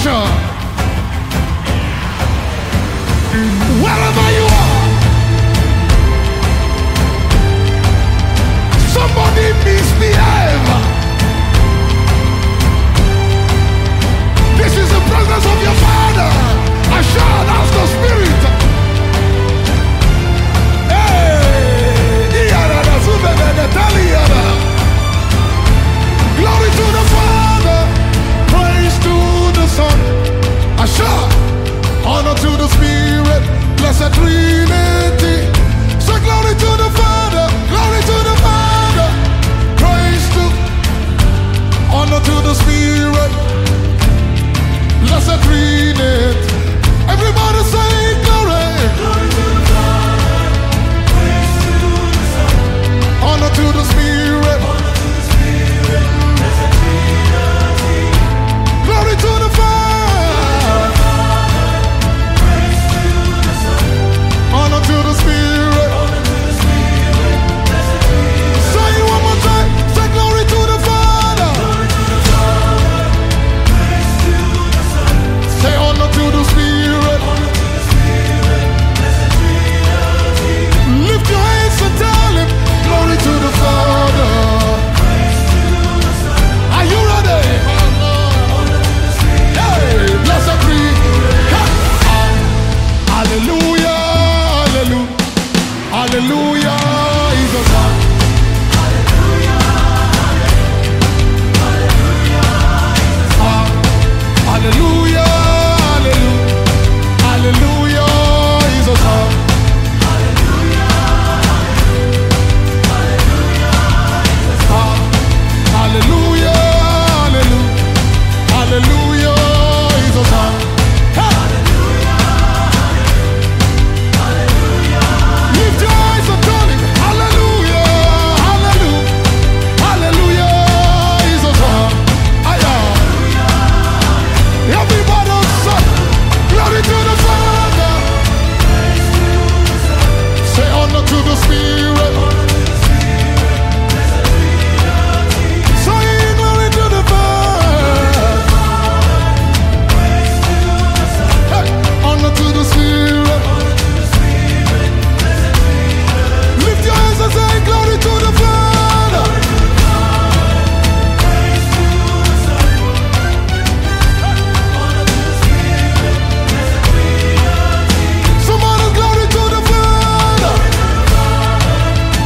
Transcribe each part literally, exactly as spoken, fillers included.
Usher, wherever you are, somebody misbehave. This is the presence of your Father. Usher, that's the Spirit. Glory to the Father, praise to the Son, Usher, honor to the Spirit, blessed Trinity. So glory to the Father, glory to the Father, praise to, honor to the Spirit, blessed Trinity. Everybody say glory. Glory to the Father, praise to the Son, honor to the Spirit, honor to the Spirit, blessed Trinity. Glory to the Father, praise to the Son, honor to the Spirit, honor to the Spirit, blessed Trinity. Say it one more time. Say glory to the Father, glory to the Father, praise to the Son. Say honor to the Spirit, honor to the Spirit, blessed Trinity. Lift your hands and tell him, glory to the Father, praise to the Son. Are you ready? Honor to the Spirit, hey, blessed Trinity. Hallelujah, hallelujah, hallelujah is the Son. Hallelujah, hallelujah is the Son. Hallelujah, hallelujah, hallelujah is the Son. Hallelujah, hallelujah is the Son. Hallelujah, hallelujah, hallelujah is the Son. Lift your eyes and tell him, hallelujah, hallelujah, hallelujah is the Son. Everybody say, glory to the Father, say honor to the Spirit, say glory to the Father, hey, honor to the Spirit. Lift your hands and say glory to the Father. Somebody glory to the Father.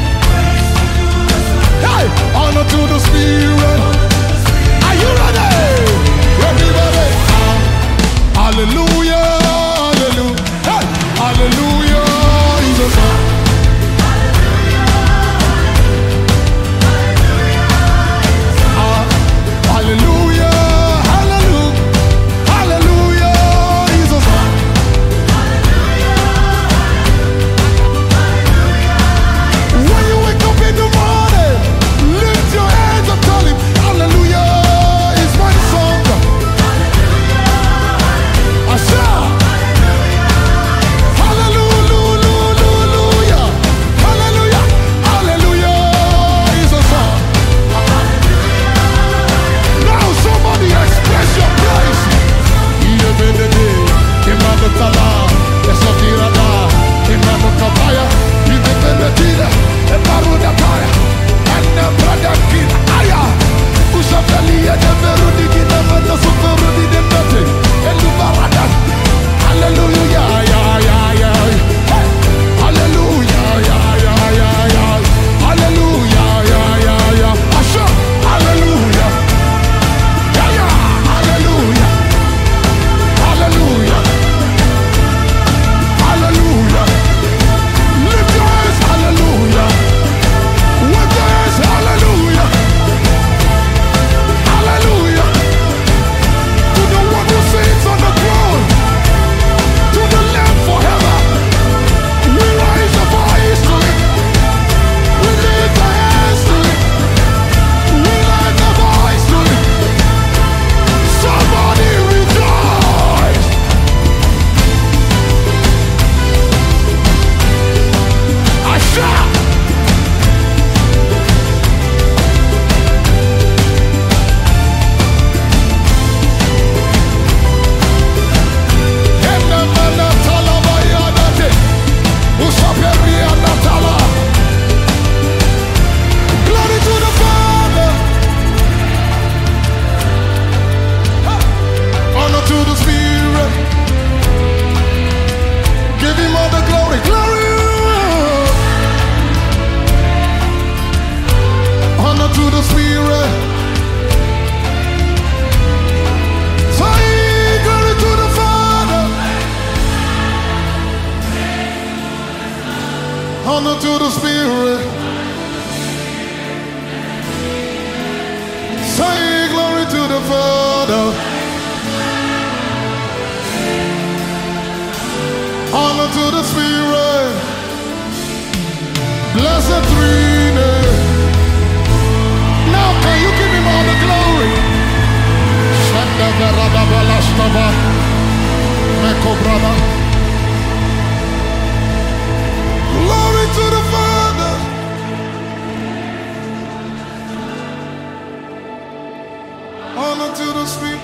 Honor to the Spirit. Say glory to the Father. Honor to the Spirit. Blessed Trinity. Now can you give him all the glory? Shanda Verada Balastava. Meko brother. Glory to the Father. Honor to the Spirit.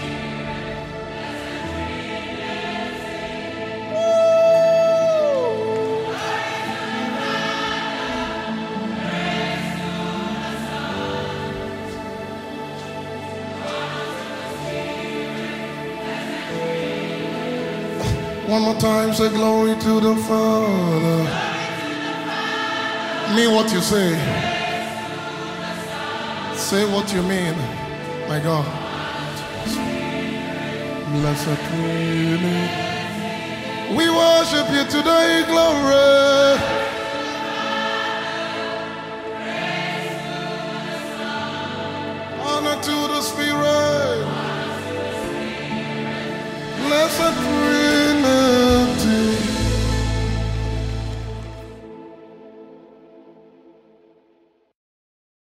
One more time, say glory to the Father. Mean what you say. Say what you mean. My God. Blessed Trinity. We worship you today, glory. Honor to the Spirit. Blessed Trinity.